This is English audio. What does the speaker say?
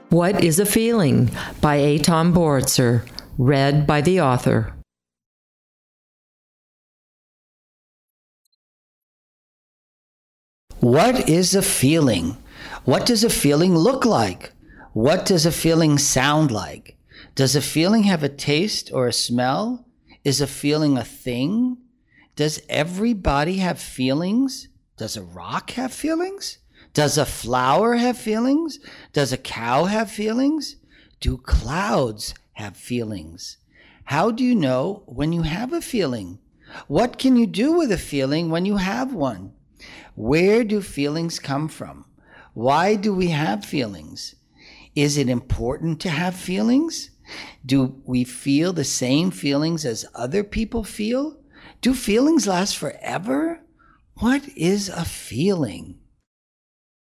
What is a Feeling by Eitan Boritzer, read by the author. What is a feeling? What does a feeling look like? What does a feeling sound like? Does a feeling have a taste or a smell? Is a feeling a thing? Does everybody have feelings? Does a rock have feelings? Does a flower have feelings? Does a cow have feelings? Do clouds have feelings? How do you know when you have a feeling? What can you do with a feeling when you have one? Where do feelings come from? Why do we have feelings? Is it important to have feelings? Do we feel the same feelings as other people feel? Do feelings last forever? What is a feeling?